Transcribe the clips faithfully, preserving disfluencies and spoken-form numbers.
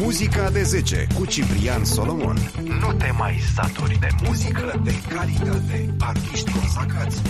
Muzica de zece cu Ciprian Solomon. Nu te mai saturi de muzică de calitate. Artiști consacrați.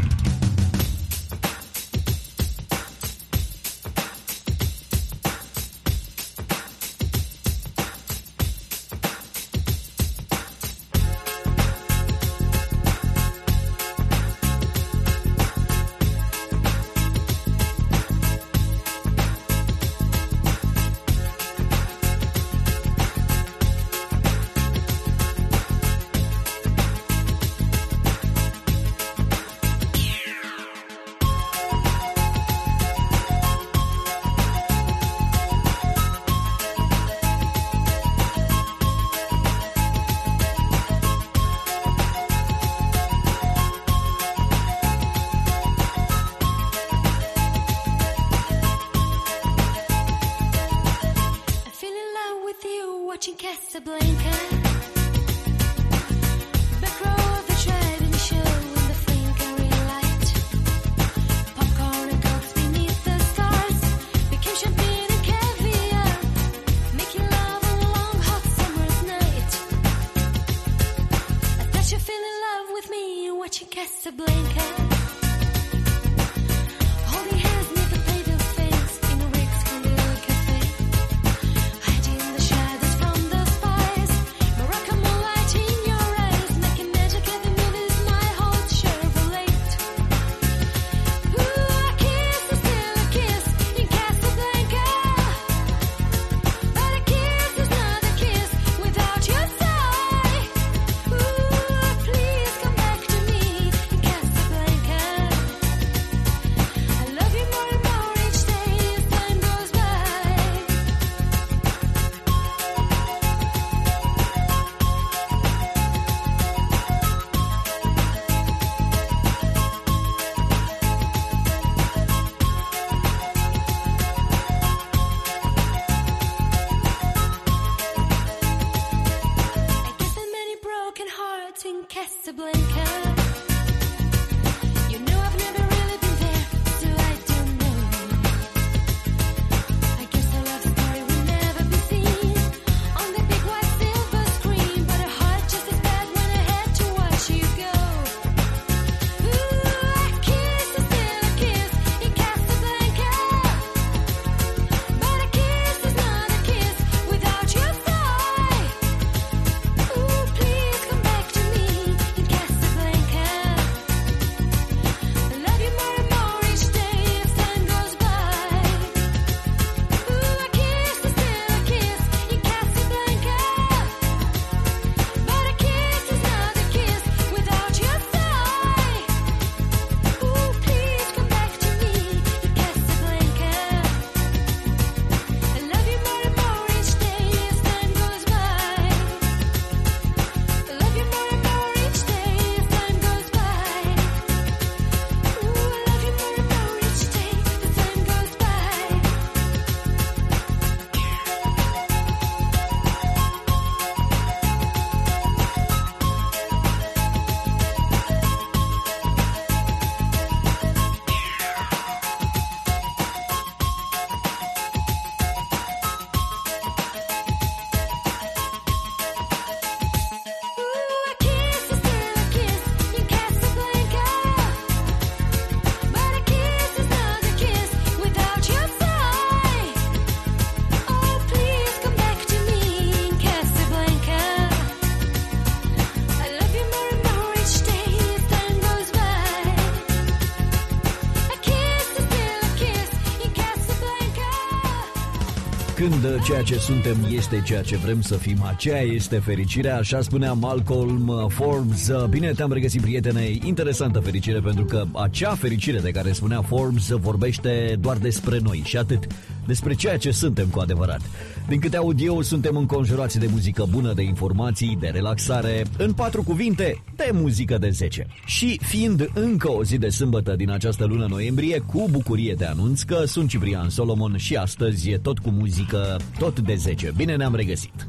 Când ceea ce suntem este ceea ce vrem să fim, aceea este fericirea, așa spunea Malcolm Forbes. Bine te-am regăsit, prietene, interesantă fericire, pentru că acea fericire de care spunea Forbes vorbește doar despre noi și atât, despre ceea ce suntem cu adevărat. Din câte aud eu, suntem înconjurați de muzică bună, de informații, de relaxare, în patru cuvinte, de muzică de zece. Și fiind încă o zi de sâmbătă din această lună noiembrie, cu bucurie te anunț că sunt Ciprian Solomon și astăzi e tot cu muzică, tot de zece. Bine ne-am regăsit!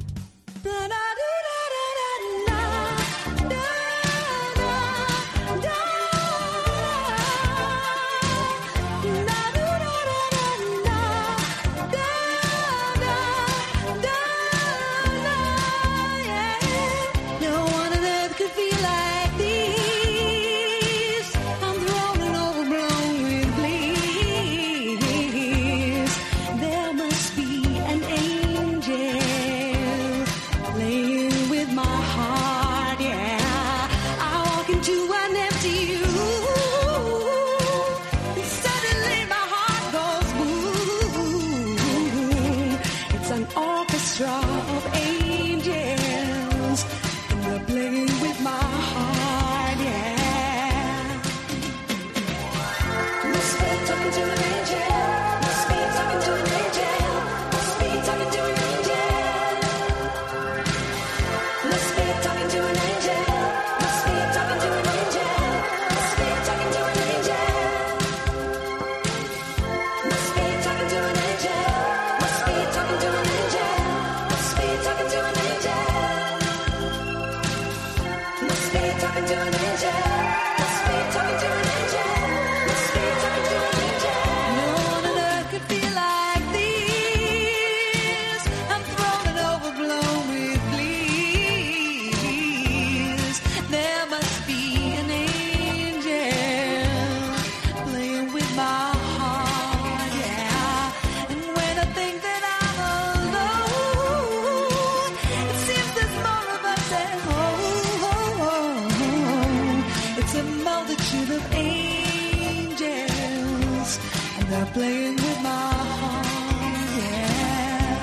Playing with my heart, yeah.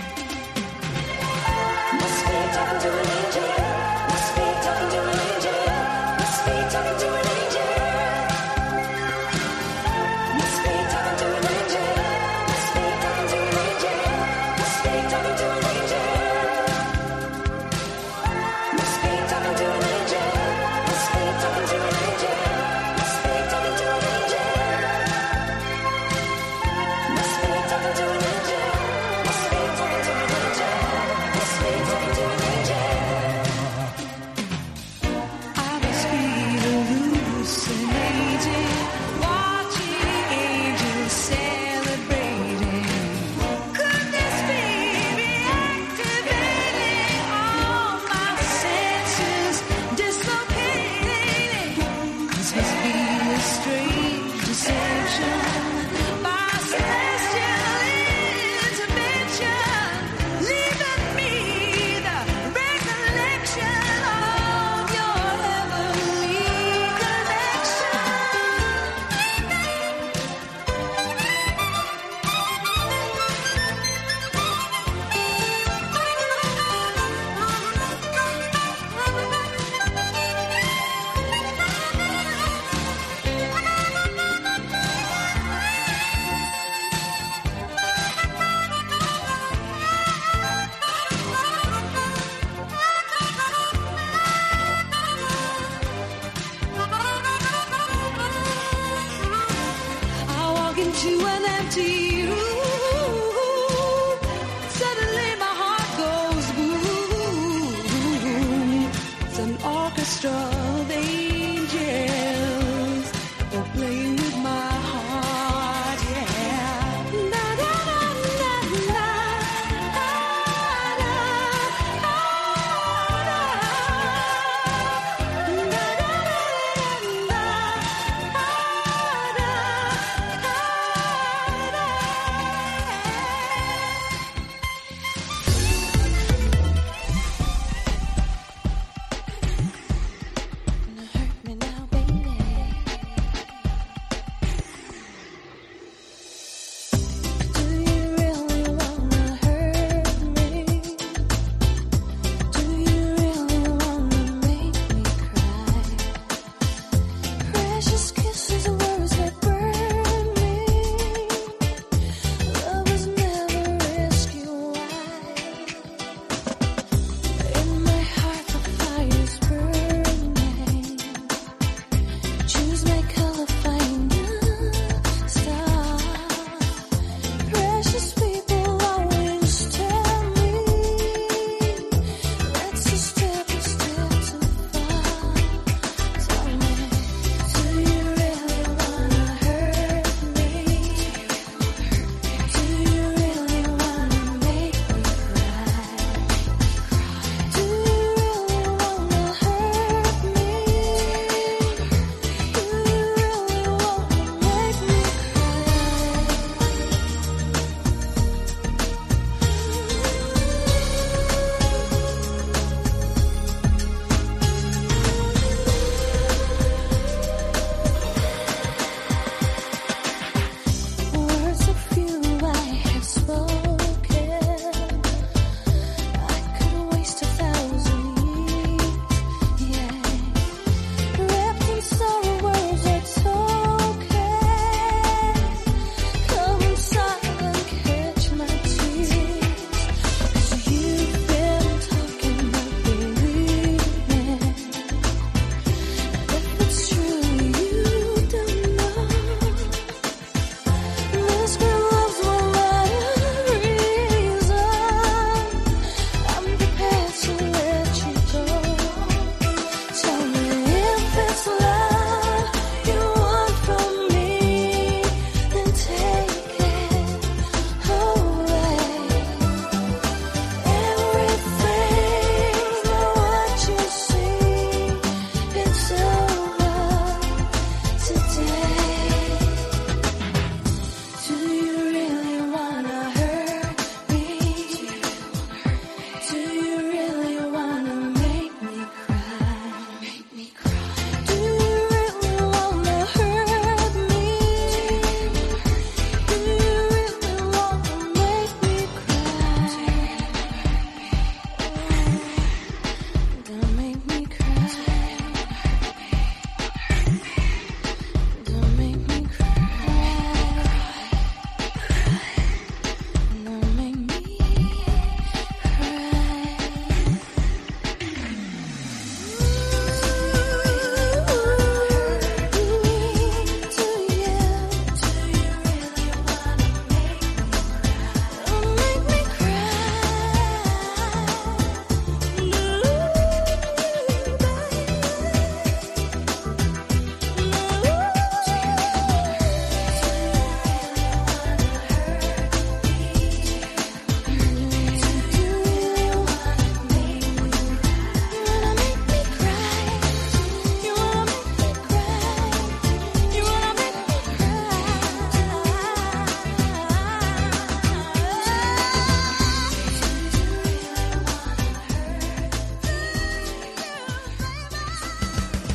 Must be talking to an angel. Must be talking to an angel. Must be talking to an angel. Must be talking to an angel. Must be talking to an angel. Must be talking to an angel. Must be talking to an angel. Must be talking to an angel. Must be talking to an angel. To an empty room, suddenly my heart goes boom. It's an orchestra of angels, they're playing with my heart, yeah. Na na na na na, ah, na, ah, na, na, na, na,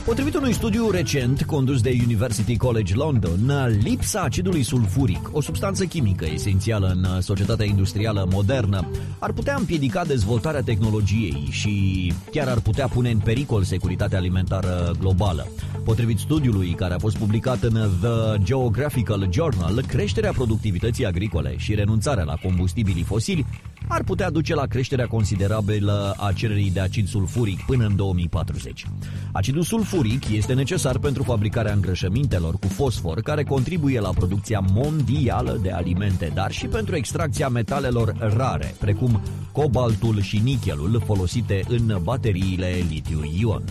Potrivit unui studiu recent condus de University College London, lipsa acidului sulfuric, o substanță chimică esențială în societatea industrială modernă, ar putea împiedica dezvoltarea tehnologiei și chiar ar putea pune în pericol securitatea alimentară globală. Potrivit studiului care a fost publicat în The Geographical Journal, creșterea productivității agricole și renunțarea la combustibilii fosili ar putea duce la creșterea considerabilă a cererii de acid sulfuric până în două mii patruzeci. Acidul sulfuric este necesar pentru fabricarea îngrășămintelor cu fosfor, care contribuie la producția mondială de alimente, dar și pentru extracția metalelor rare, precum cobaltul și nichelul folosite în bateriile litiu-ion.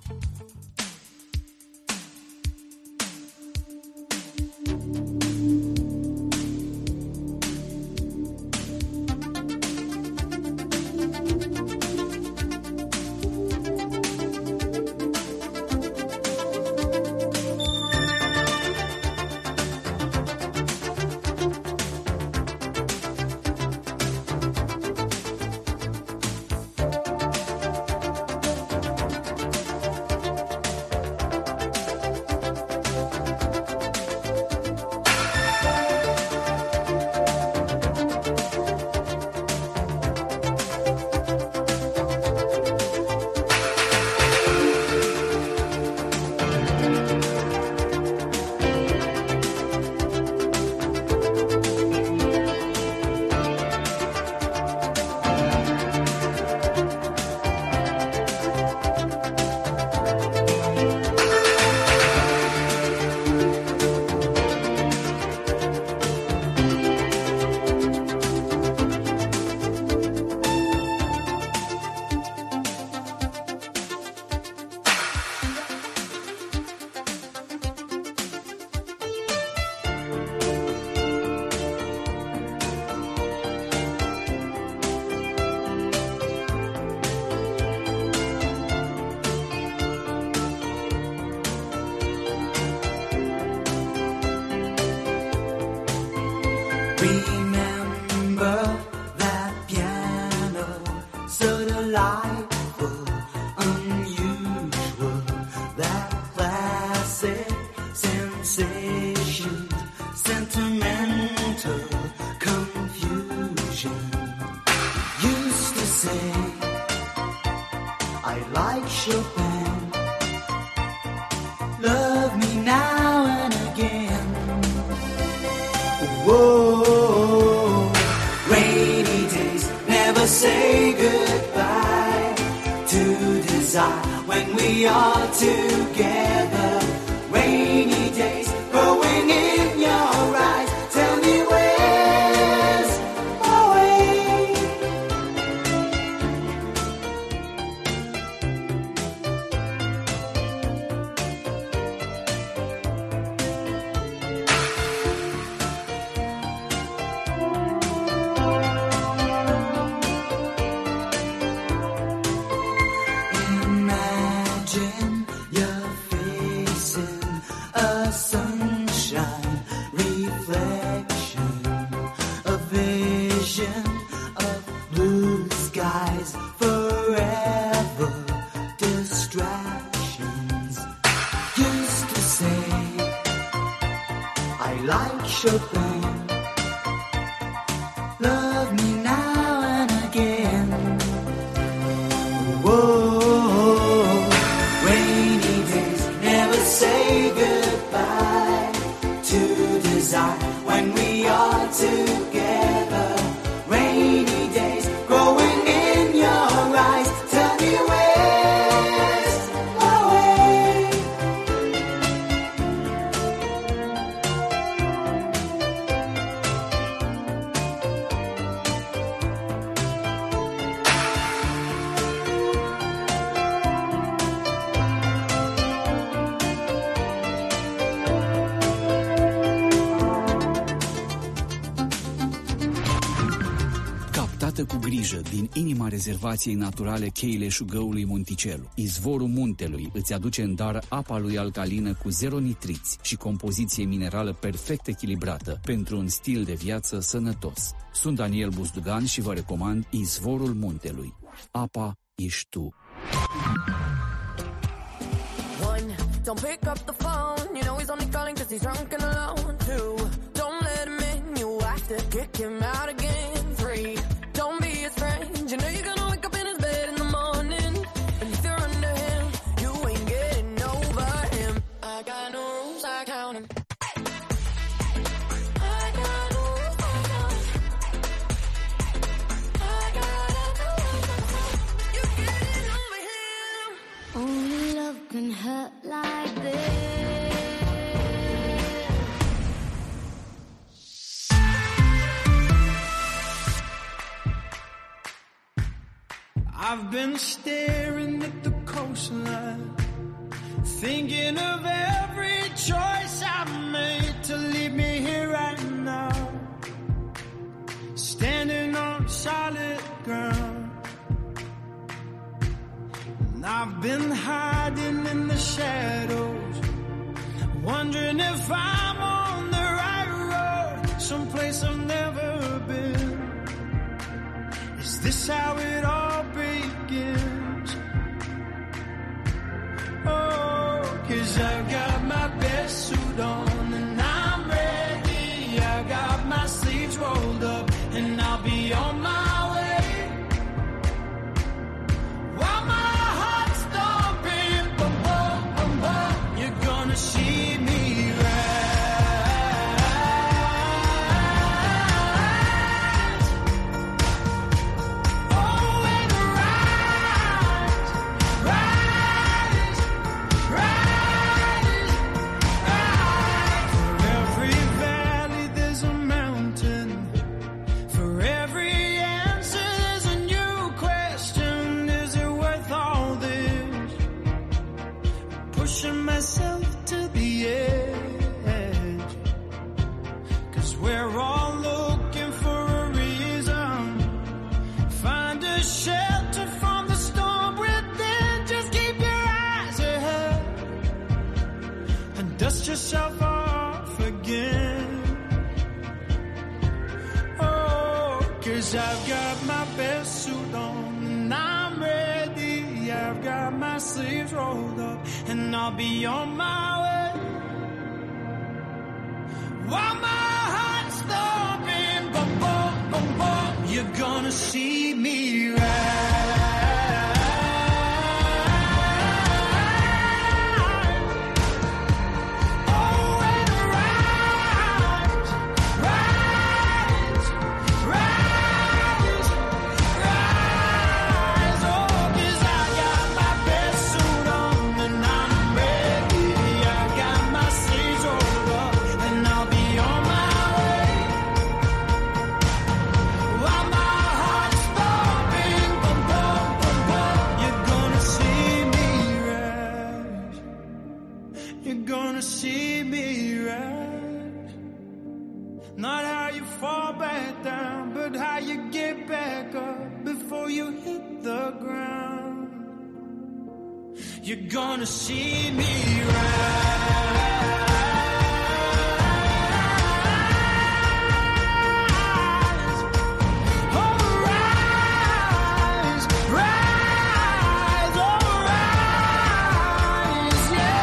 Remember that piano, so delightful, unusual, that classic sensation, sentimental confusion. Used to say, I like Chopin, love me now and again. Whoa, rainy days never say goodbye to desire when we are together. Rainy days growing in your eyes, tell me where's my way. Imagine you're facing a sunshine reflection, a vision of blue skies, forever distractions. Used to say, I like Chopin, love me now and again. Whoa, rainy days never say goodbye to desire when we are together. Rainy days growing in your eyes, tell me where's my way. Captată cu grijă din inima rezervației naturale Cheile Șugăului Monticelu, izvorul muntelui îți aduce în dar apa lui alcalină cu zero nitriți și compoziție minerală perfect echilibrată pentru un stil de viață sănătos. Sunt Daniel Buzdugan și vă recomand Izvorul Muntelui. Apa ești tu. One, Don't pick up the phone. You know he's only calling cause he's drunk and alone. Two, don't let him in. You have to kick him out again. Three, don't be his friend. You know you're gonna wake up in his bed in the morning. And if you're under him, you ain't getting over him. I got no rules, I count him. I got no rules, I count him. I got no rules, you're getting over him. Only love can hurt like this. I've been staring at the coastline, thinking of every choice I've made to leave me here right now, standing on solid ground. And I've been hiding in the shadows, wondering if I'm on the right road, someplace I've never been. Is this how it all begins? Oh, 'cause I've got my best suit on and I'm ready. I got my sleeves rolled up and I'll be on my way. While my heart's thumping, boom, boom, boom, boom, you're gonna see me yourself off again. Oh, 'cause I've got my best suit on and I'm ready. I've got my sleeves rolled up and I'll be on my way. While my heart's thumping, boom, boom, boom, boom, you're gonna see me right. Not how you fall back down, but how you get back up before you hit the ground. You're gonna see me rise. Oh, rise, rise, oh, rise,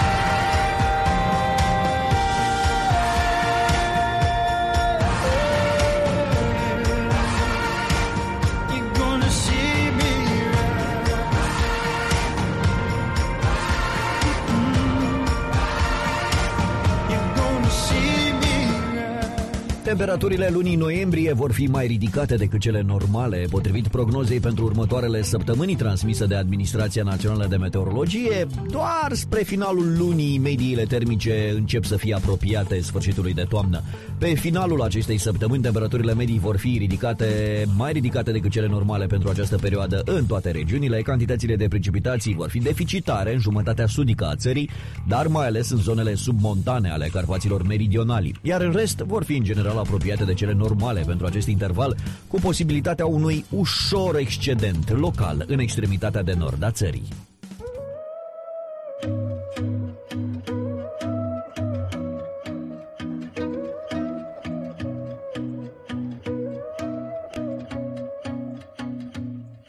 Temperaturile lunii noiembrie vor fi mai ridicate decât cele normale, potrivit prognozei pentru următoarele săptămâni transmisă de Administrația Națională de Meteorologie. Doar spre finalul lunii, mediile termice încep să fie apropiate sfârșitului de toamnă. Pe finalul acestei săptămâni, temperaturile medii vor fi ridicate, mai ridicate decât cele normale pentru această perioadă în toate regiunile. Cantitățile de precipitații vor fi deficitare în jumătatea sudică a țării, dar mai ales în zonele submontane ale Carpaților meridionali, iar în rest vor fi în general apropiate de cele normale pentru acest interval, cu posibilitatea unui ușor excedent local în extremitatea de nord a țării.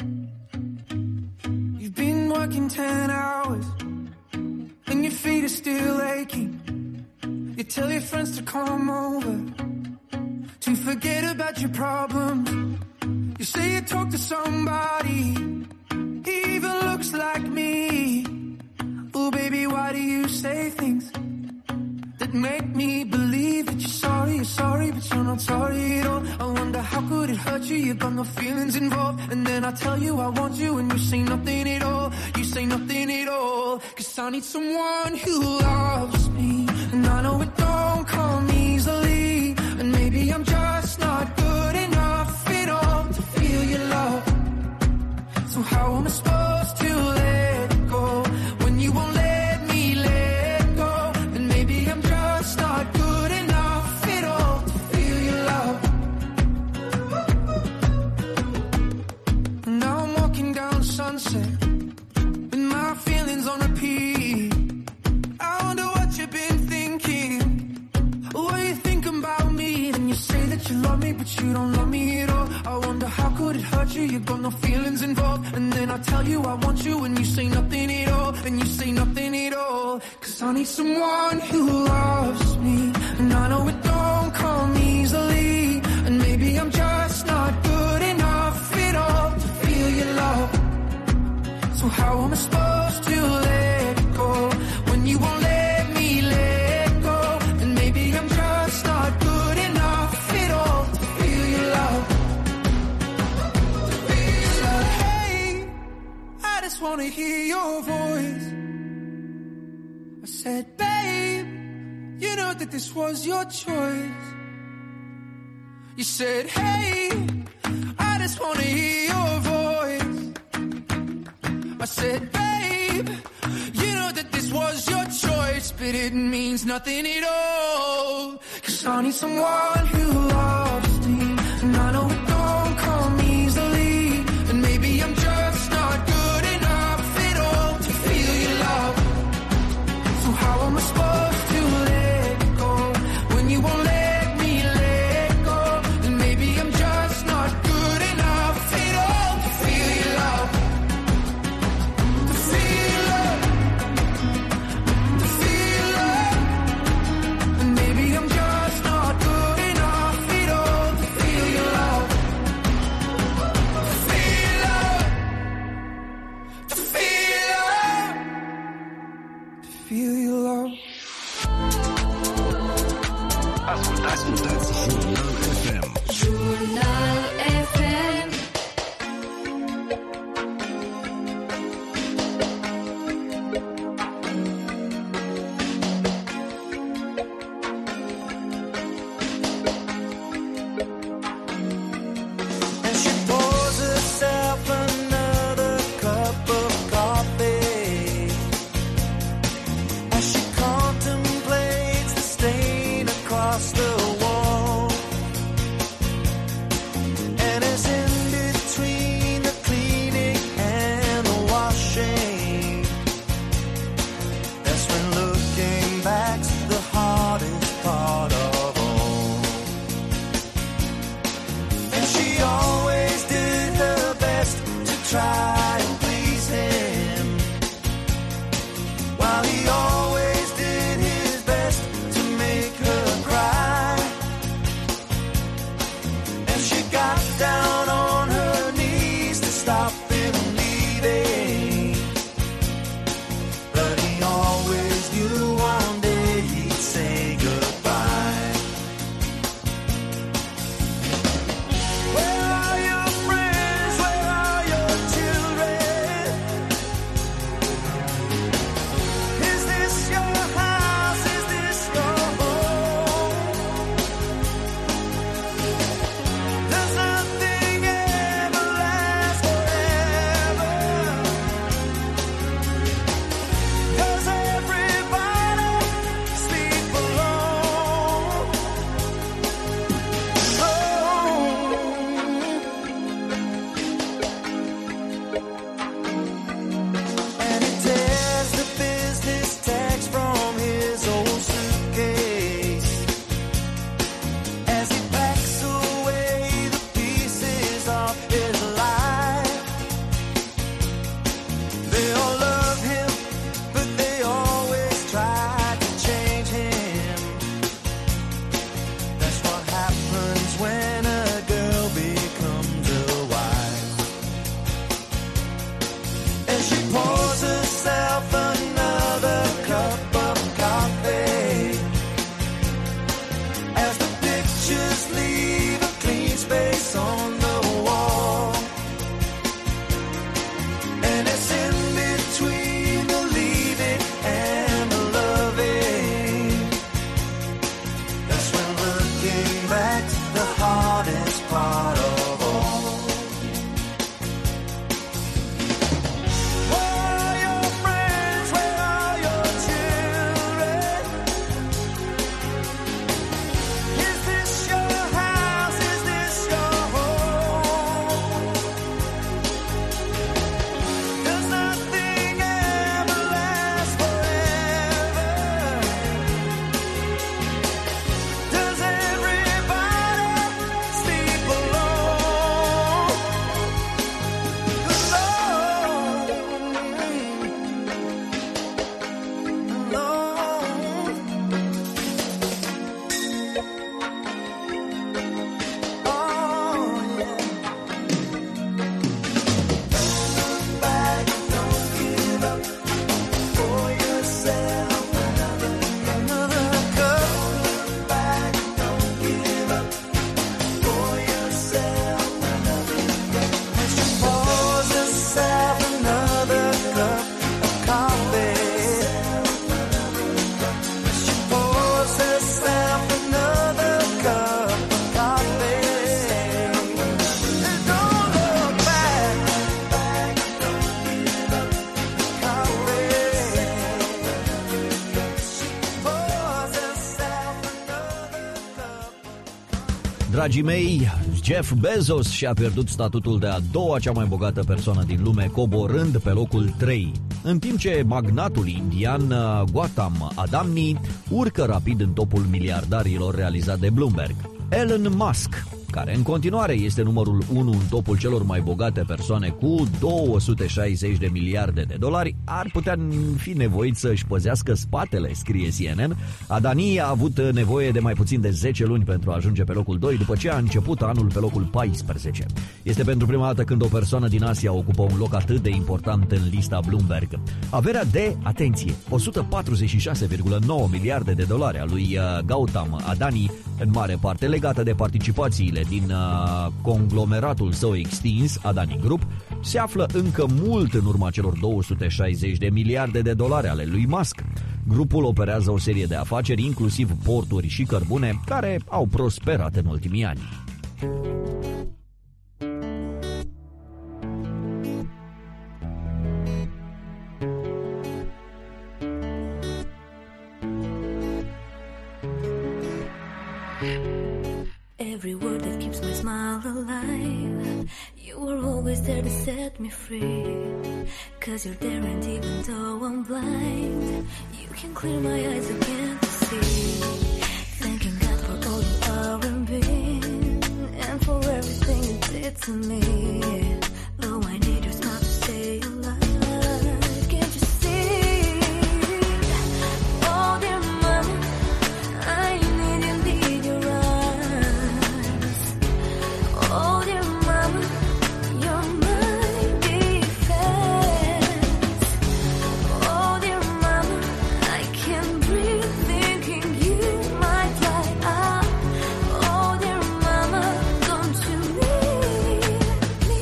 You've been working ten hours and your feet are still tell your friends to come over, to forget about your problems. You say you talk to somebody, he even looks like me. Oh baby, why do you say things that make me believe that you're sorry, you're sorry, but you're not sorry at all? I wonder how could it hurt you, you got no feelings involved. And then I tell you I want you and you say nothing at all. You say nothing at all. Cause I need someone who loves me, and I know it don't come easily. And maybe I'm just not good enough at all to feel your love. So how am I supposed to let go when you won't let me let go? And maybe I'm just not good enough at all to feel your love. And now I'm walking down Sunset with my feelings on repeat. I wonder what you've been thinking. What you thinking about me? And you say that you love me, but you don't love me at all. I wonder how could it hurt you, you got no feelings involved. And then I tell you I want you and you say nothing at all. And you say nothing at all. Cause I need someone who loves me, and I know it don't come easily. And maybe I'm just not good enough at all to feel your love. So how am I supposed to let go when you won't let me let go? And maybe I'm just not good enough at all to feel your love. So hey, I just wanna hear your voice. I said, babe, you know that this was your choice. You said, hey, I just wanna hear your voice. I said, babe, you know that this was your choice, but it means nothing at all. Cause I need someone who loves me, and I know it don't come easily. And maybe I'm just not good enough at all to feel your love. So how am I supposed to let go when you won't let me let go? And maybe I'm just not good enough at all to feel your love. To feel love, to feel love. And maybe I'm just not good enough at all to feel your love. To feel love, to feel love, to feel your love. Ascultați, ascultați Jurnal F M. Jurnal F M. And she pours herself another cup of coffee as she contemplates the stain across the wall. dragii mei, Jeff Bezos și-a pierdut statutul de a doua cea mai bogată persoană din lume, coborând pe locul trei. În timp ce magnatul indian Gautam Adani urcă rapid în topul miliardarilor realizat de Bloomberg. Elon Musk, care în continuare este numărul unu în topul celor mai bogate persoane cu două sute șaizeci de miliarde de dolari, ar putea fi nevoit să își păzească spatele, scrie C N N. Adani a avut nevoie de mai puțin de zece luni pentru a ajunge pe locul doi, după ce a început anul pe locul paisprezece. Este pentru prima dată când o persoană din Asia ocupă un loc atât de important în lista Bloomberg. Averea de, atenție, o sută patruzeci și șase virgulă nouă miliarde de dolari a lui Gautam Adani, în mare parte legată de participațiile din uh, conglomeratul său extins, Adani Group, se află încă mult în urma celor două sute șaizeci de miliarde de dolari ale lui Musk. Grupul operează o serie de afaceri, inclusiv porturi și cărbune, care au prosperat în ultimii ani. Every word that keeps my smile alive, you were always there to set me free. Cause you're there and even though I'm blind, you can clear my eyes again to see. Thanking God for all you are and been, and for everything you did to me. Though I need your smile to stay alive, can't you see? Oh dear mama, I need you, need your eyes. Oh dear mama, you're my defense. Oh dear mama, I can't breathe thinking you might die out. Oh dear mama, don't you leave me.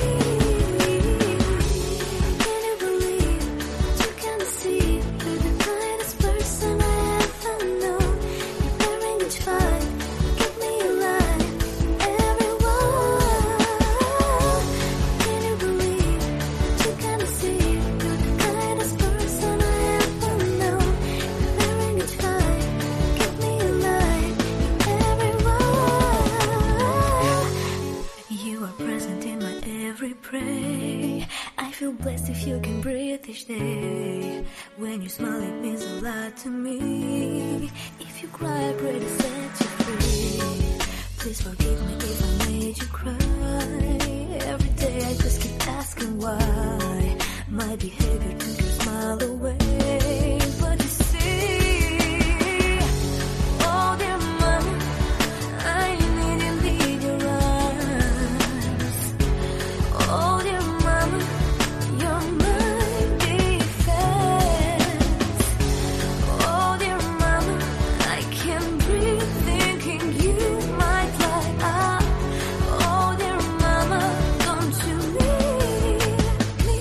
Can you believe that you can see you're the kindest person I ever known? You're wearing each fight, keep me alive, everyone. Can you believe that you can see you're the kindest person I ever known? You're wearing each fight, keep me alive, everyone. You are present in my every pray. I feel blessed if you can breathe each day. When you smile, it means a lot to me. If you cry, I pray to set you free. Please forgive me if I made you cry. Every day I just keep asking why. My behavior took your smile away. But you see, oh dear mama, I need you, need your eyes. Oh dear mama, you're my defense. Oh dear mama, I can't breathe thinking you might die out. Oh dear mama, don't you leave me.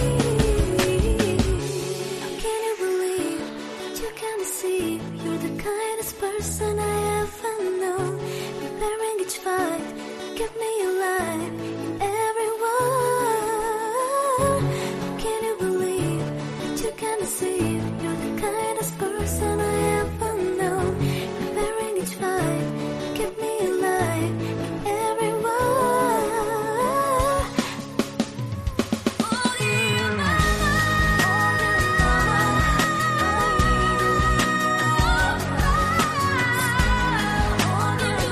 Can you believe that you can see you're the kindest person I ever known? Preparing each fight, keep me alive, everyone. Can you believe that you can see you're the kindest person I ever known? Preparing each fight, keep me alive, everyone. Oh dear mama, oh dear mama, oh dear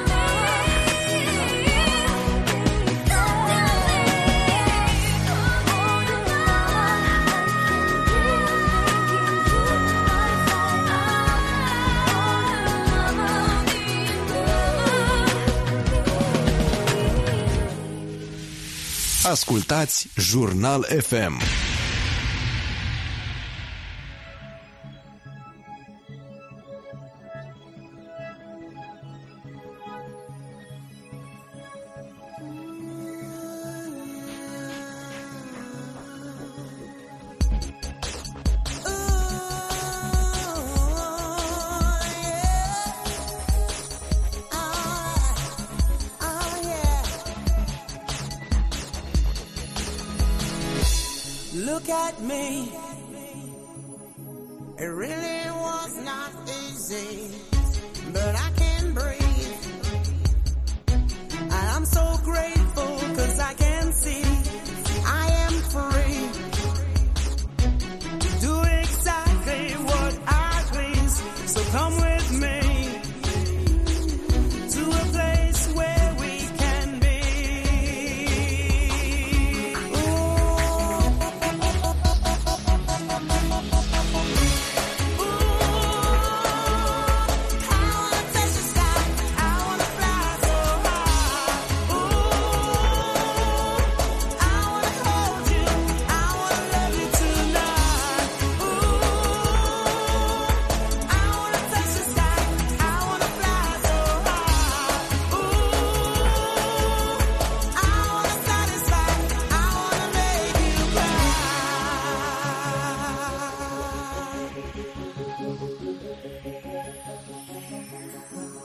Ascultați Jurnal F M. Look at me. It really was not easy, but I can breathe. And I'm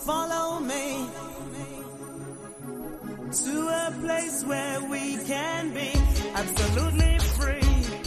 follow me to a place where we can be absolutely free.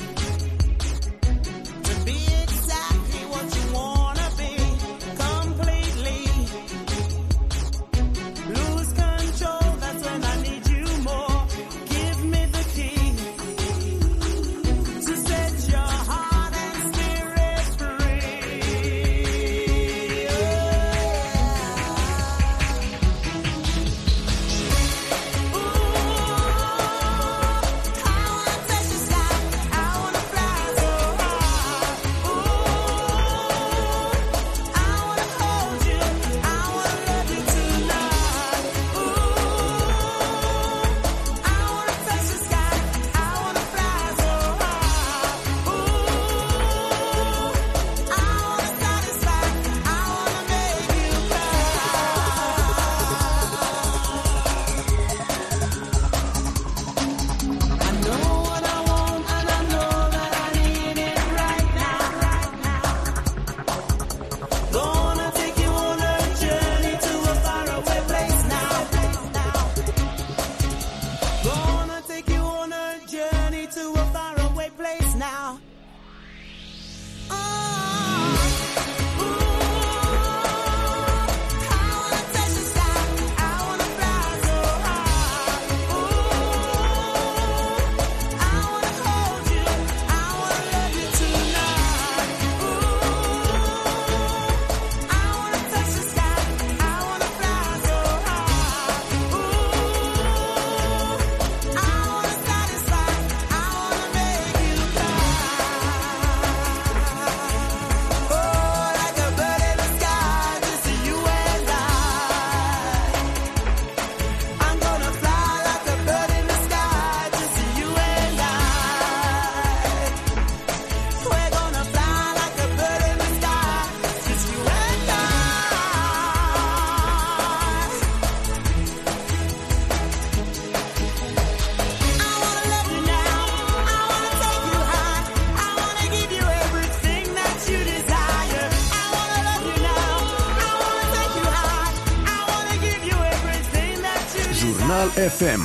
F M.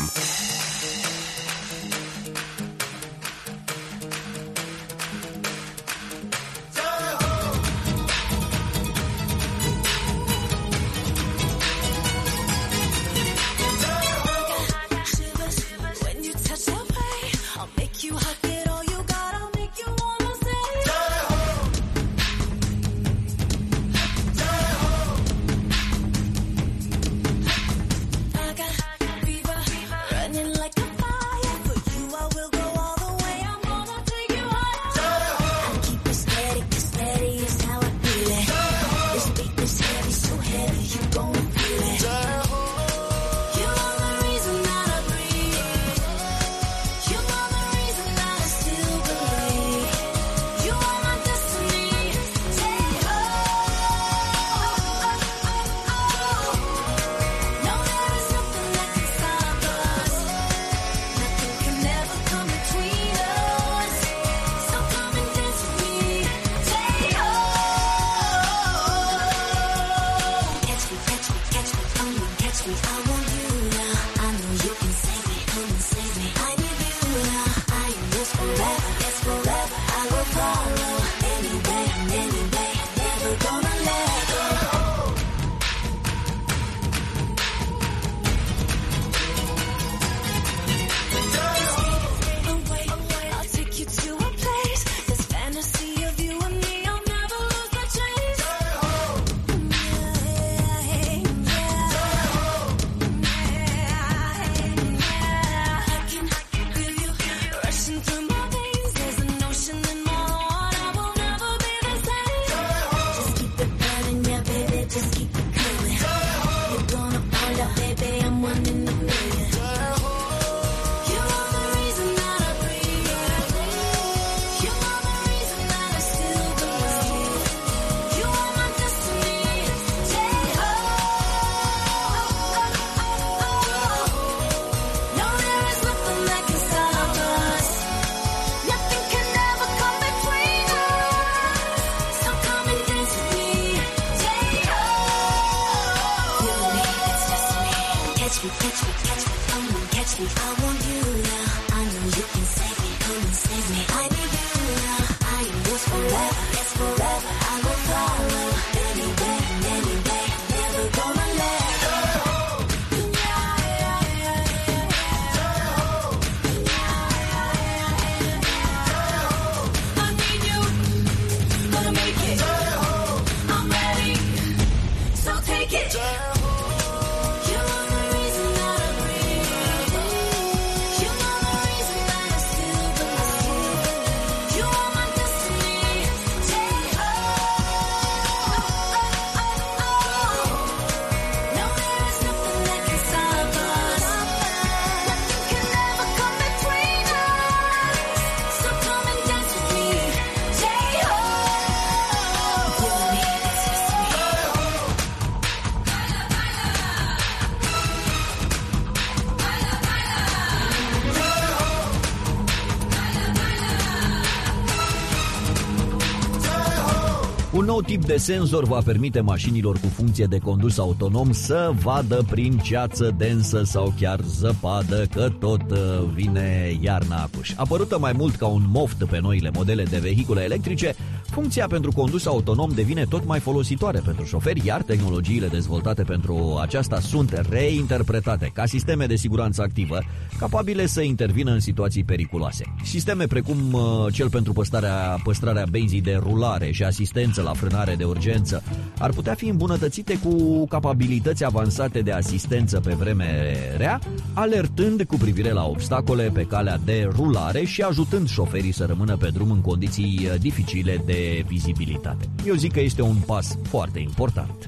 Fever, Catch me, catch me, come on, catch me. I want you now. I know you can save me. Come and save me. I need you now. I am yours forever. Yes, forever. I will follow anywhere, anywhere. Never gonna let go. I need you. Gonna make it. I'm ready. So take it. Un nou tip de senzor va permite mașinilor cu funcție de condus autonom să vadă prin ceață densă sau chiar zăpadă că tot vine iarna acuși. Apărută mai mult ca un moft pe noile modele de vehicule electrice, funcția pentru condus autonom devine tot mai folositoare pentru șoferi, iar tehnologiile dezvoltate pentru aceasta sunt reinterpretate ca sisteme de siguranță activă, capabile să intervină în situații periculoase. Sisteme precum cel pentru păstrarea, păstrarea benzii de rulare și asistență la frânare de urgență ar putea fi îmbunătățite cu capabilități avansate de asistență pe vreme rea, alertând cu privire la obstacole pe calea de rulare și ajutând șoferii să rămână pe drum în condiții dificile de vizibilitate. Eu zic că este un pas foarte important.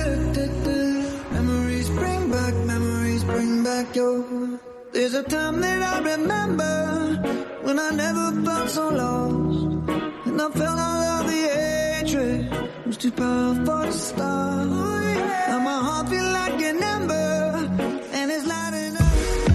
a time that I remember when I never felt so lost, and I felt all of the hatred was too powerful to stop. Now my heart feel like an ember, and it's lighting up.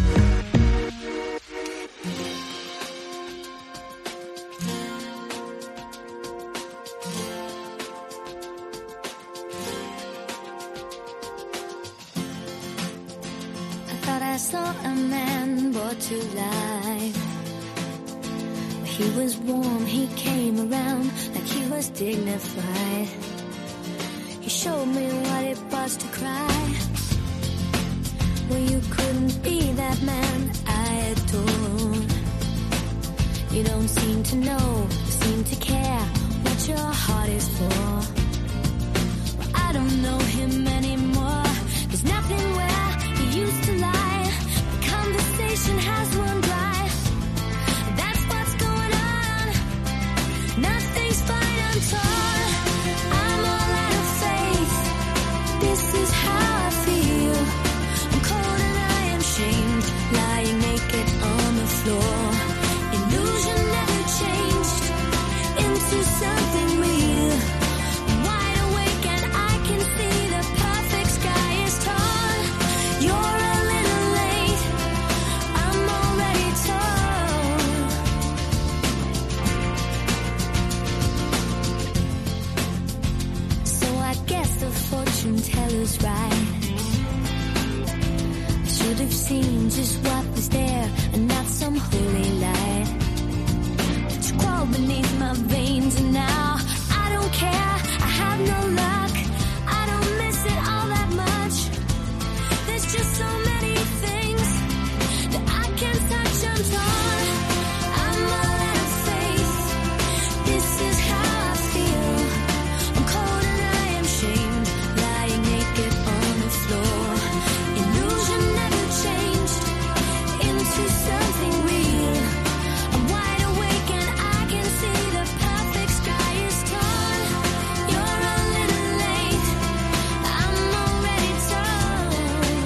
I saw a man brought to life. He was warm, he came around like he was dignified. He showed me what it was to cry. Well, you couldn't be that man I adored. You don't seem to know, seem to care what your heart is for. Well, I don't know him anymore. There's nothing where he used to lie. Conversation has run dry. That's what's going on. Nothing's fine, I'm torn. I'm all out of faith. This is how I feel. I'm cold and I am shamed, lying naked on the floor. Illusion never changed into something real. I'm wide awake and I can see the perfect sky is torn. You're a little late. I'm already torn. So I guess the fortune teller's right. I should have seen just what was there and not some holy light. But you crawl beneath my veins and now I don't care. I have no luck. I don't miss it all that much. There's just so many things that I can't touch. I'm torn. I'm all out of faith. This is how I feel. I'm cold and I am shamed, lying naked on the floor. Illusion never changed into something real. I'm wide awake and I can see the perfect sky is torn. You're a little late. I'm already torn.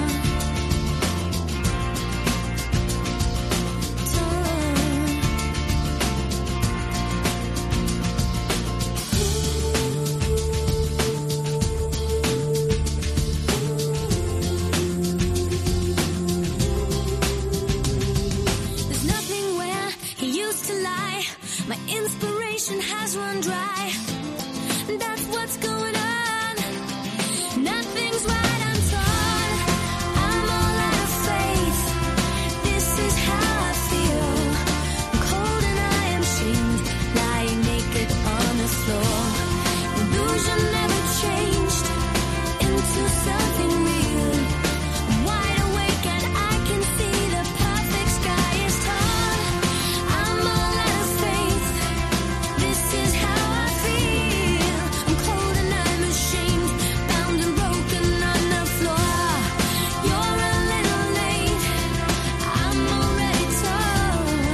There's nothing where he used to lie. My inspiration has run dry. That's what's going on. Nothing's right, I'm torn. I'm all out of faith. This is how I feel. I'm cold and I am shamed, lying naked on the floor. Illusion never changed into something real. I'm wide awake and I can see the perfect sky is torn. I'm all out of faith. This is how I feel. I'm cold and I'm ashamed, bound and broken on the floor. You're a little late. I'm already torn.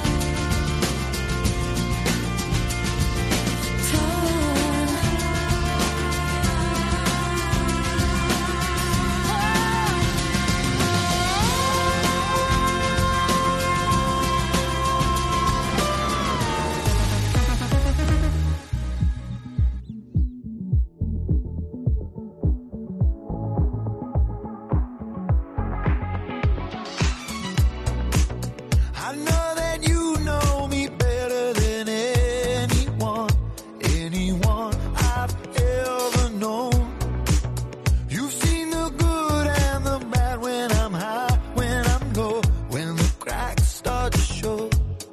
I know that you know me better than anyone, anyone I've ever known. You've seen the good and the bad when I'm high, when I'm low, when the cracks start to show.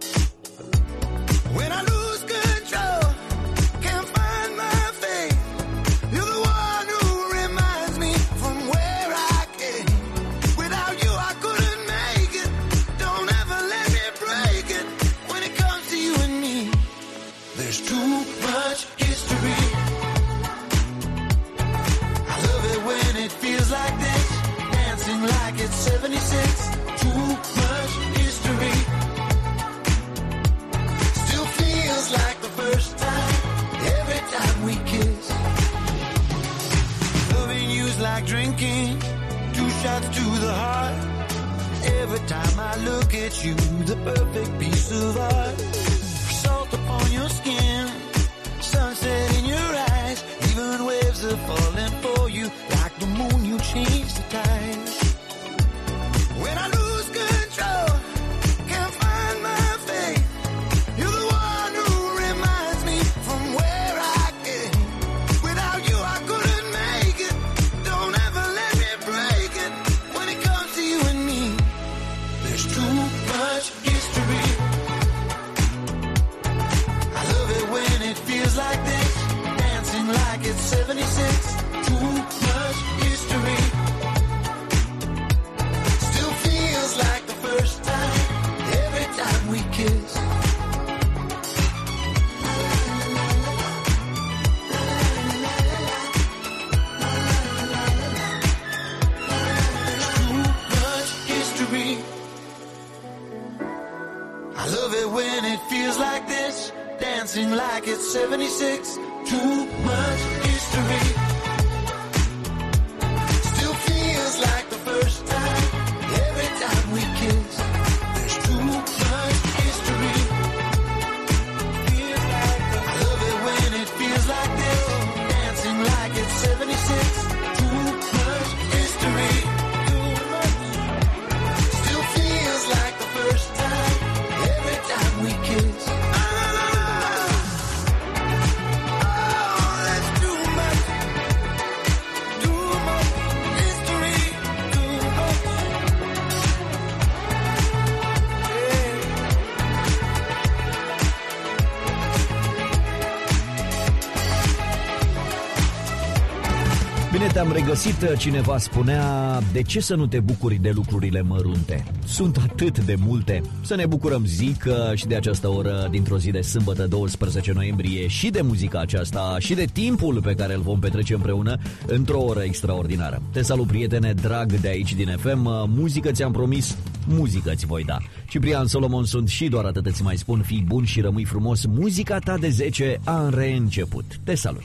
When I lose control, can't find my faith. You're the one who reminds me from where I came. Without you I couldn't make it. Don't ever let me break it. When it comes to you and me, there's too much history. I love it when it feels like this, dancing like it's seventy-six. Too much history. Still feels like the first time, every time we kiss. Loving you's like drinking, two shots to the heart. Every time I look at you, the perfect piece of art. Salt upon your skin, sunset in your eyes. Even waves are falling for you. Like the moon, you change the tides. When I lose control, can't find my faith. You're the one who reminds me from where I came. Without you, I couldn't make it. Don't ever let me break it. When it comes to you and me, there's too much history. I love it when it feels like this, dancing like it's seventy-six. Too much history. Still feels like the first time, every time we kiss. Too much history. I love it when it feels like this, dancing like it's seventy-six. Too much history. Still feels like the first time, every time we kiss. There's too much history. Feels like the I love it when it feels like this, dancing like it's seventy-six. Too much history. Too much. Still feels like the first time, every time we kiss. Bine te-am regăsit, cineva spunea, de ce să nu te bucuri de lucrurile mărunte? Sunt atât de multe. Să ne bucurăm, zic, și de această oră, dintr-o zi de sâmbătă, douăsprezece noiembrie, și de muzica aceasta, și de timpul pe care îl vom petrece împreună într-o oră extraordinară. Te salut, prietene drag de aici din F M, muzică ți-am promis, muzică ți voi da. Ciprian Solomon sunt și doar atât îți mai spun, fii bun și rămâi frumos, muzica ta de zece a reînceput. Te salut!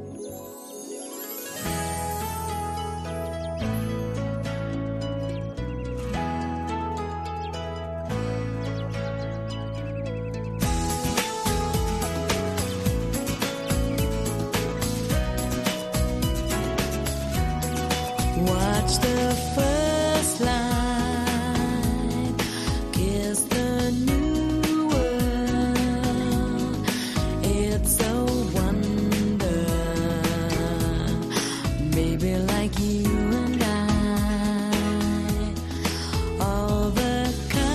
Watch the first line, kiss the new world. It's a wonder, baby, like you and I. All the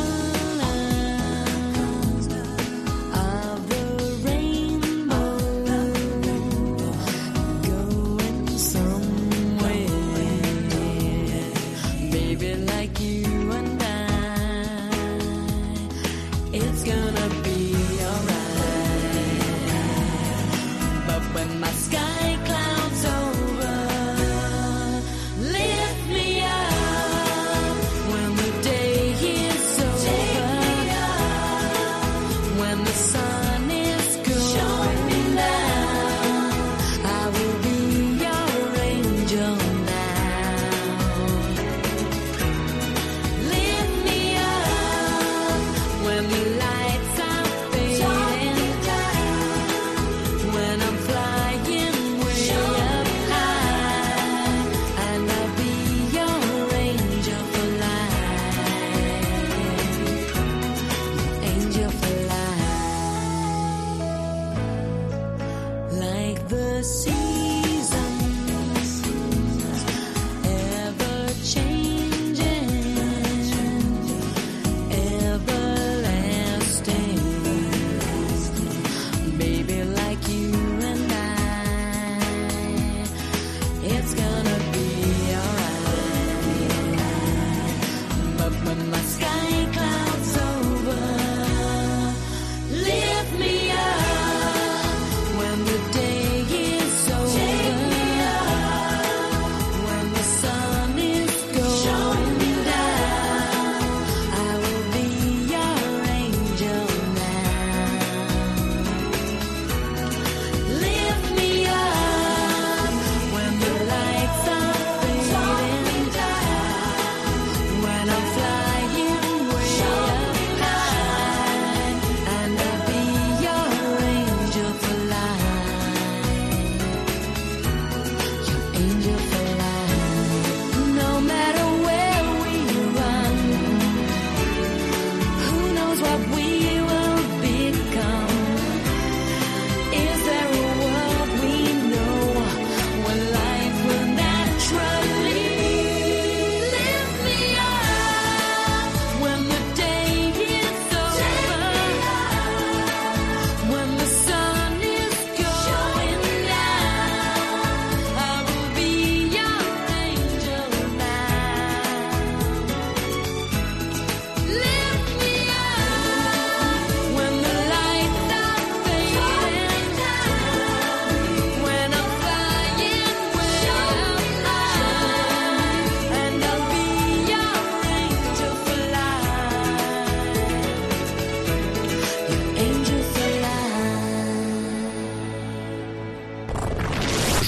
colors of the rainbow going somewhere. Baby, like you and I, it's gonna be alright. But when my sky clouds over,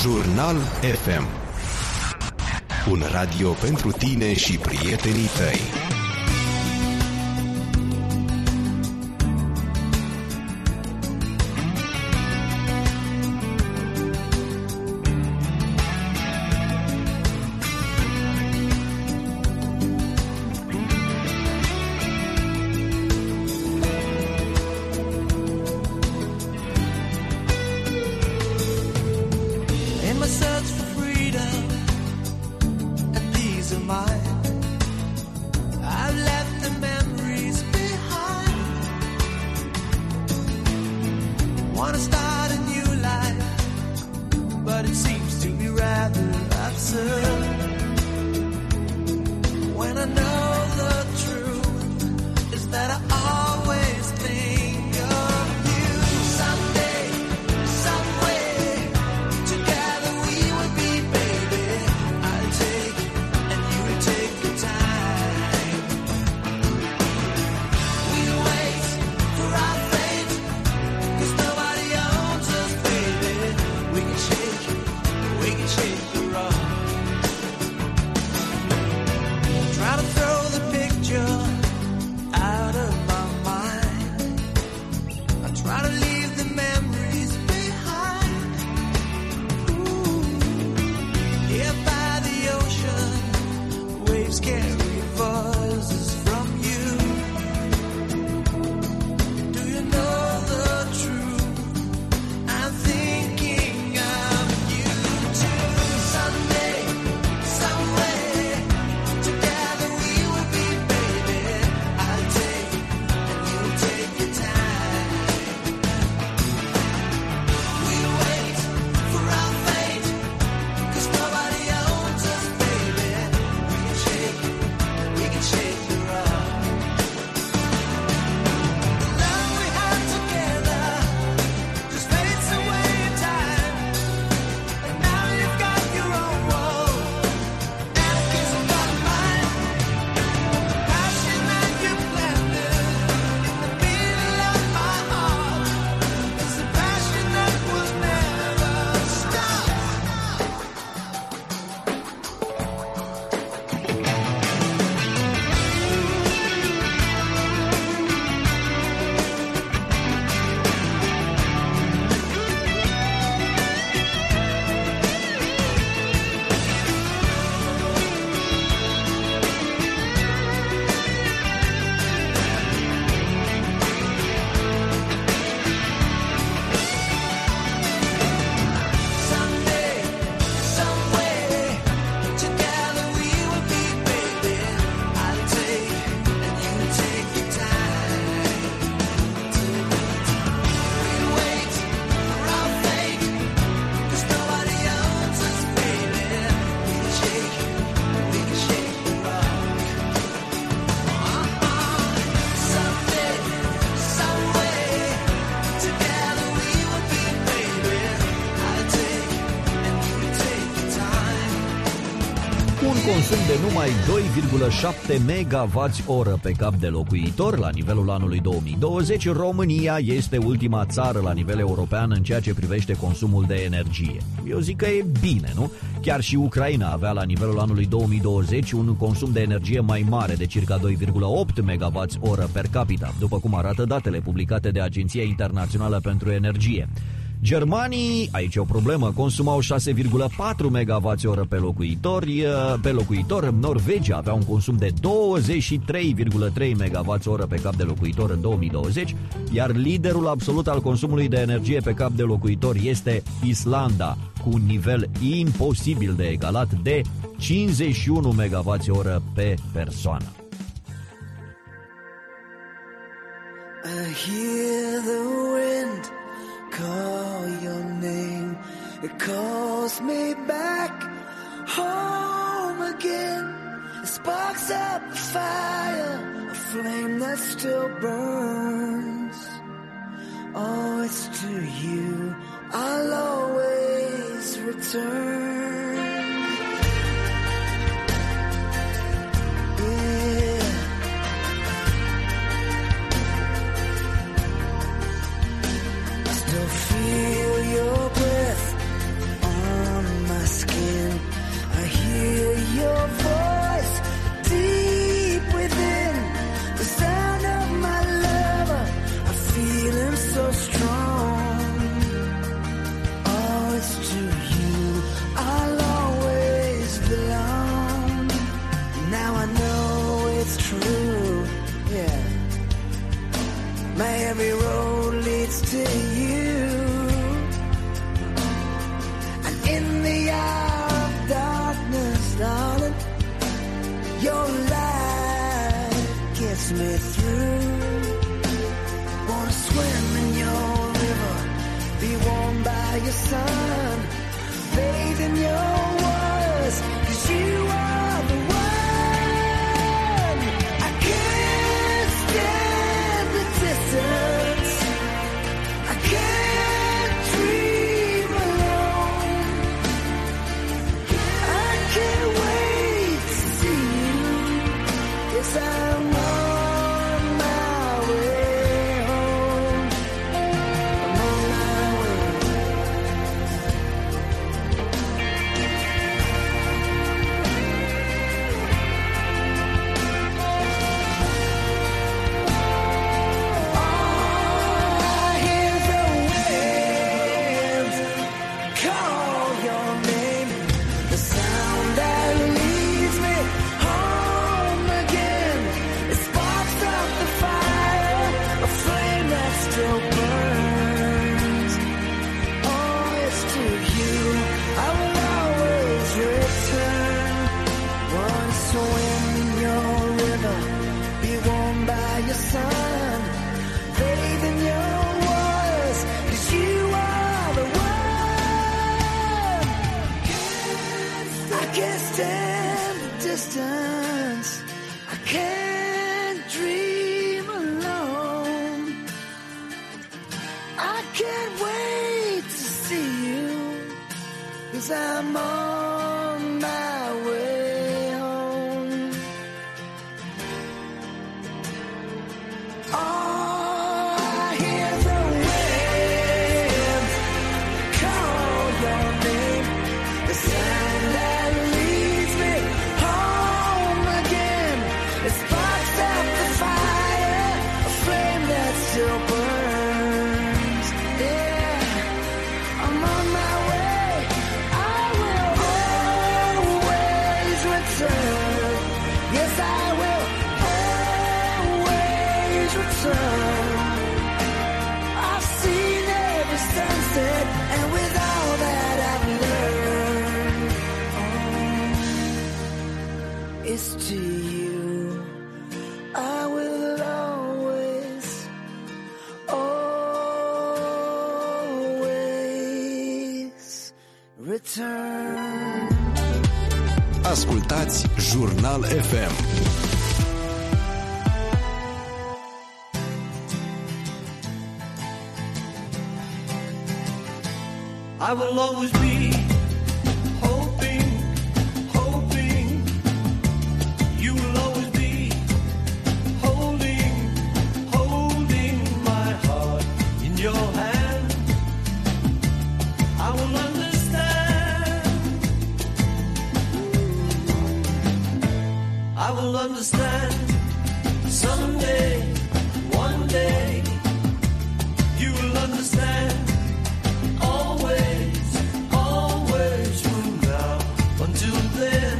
Jurnal F M. Un radio pentru tine și prietenii tăi. Consum de numai doi virgulă șapte megawatts oră pe cap de locuitor la nivelul anului două mii douăzeci, România este ultima țară la nivel european în ceea ce privește consumul de energie. Eu zic că e bine, nu? Chiar și Ucraina avea la nivelul anului două mii douăzeci un consum de energie mai mare de circa doi virgulă opt megawatts oră per capita, după cum arată datele publicate de Agenția Internațională pentru Energie. Germanii, aici e o problemă, consumau șase virgulă patru megawatts oră pe locuitor, pe locuitor. Norvegia avea un consum de douăzeci și trei virgulă trei megawatts oră pe cap de locuitor în două mii douăzeci, iar liderul absolut al consumului de energie pe cap de locuitor este Islanda, cu un nivel imposibil de egalat de cincizeci și unu megawatts oră pe persoană. I hear the wind call your name, it calls me back home again. It sparks up a fire, a flame that still burns. Oh, it's to you I'll always return. Yeah. I still feel your breath on leads me through. Wanna swim in your river, be warmed by your sun, bathe in your waters, 'cause you are the one. I can't stand the distance, I can't dream alone, I can't wait to see you, 'cause I'm on my way home, I'm on my way. I hear the winds call your name, the sound that leads me home again. It sparks up the fire, a flame that still burns. Oh, it's to you I will always return. Wanna swim in your river, be warmed by your sun, bathe in your waters, 'cause you are the one. I can't stand the distance, I can't dream alone, I can't wait to see you, 'cause I'm on my way home. Oh, I hear the wind call your name, the sound that leads me home again. It sparks up the fire, a flame that still burns. Yeah, I'm on my way, I will always return. Yes, I will always return. I've seen every sunset, and with all that I've learned, oh, it's to you I will always, always return. Ascultați Jurnal F M. I will always be hoping, hoping. You will always be holding, holding my heart in your hand. I will understand, I will understand someday, one day. You will understand. Always, always from now until then.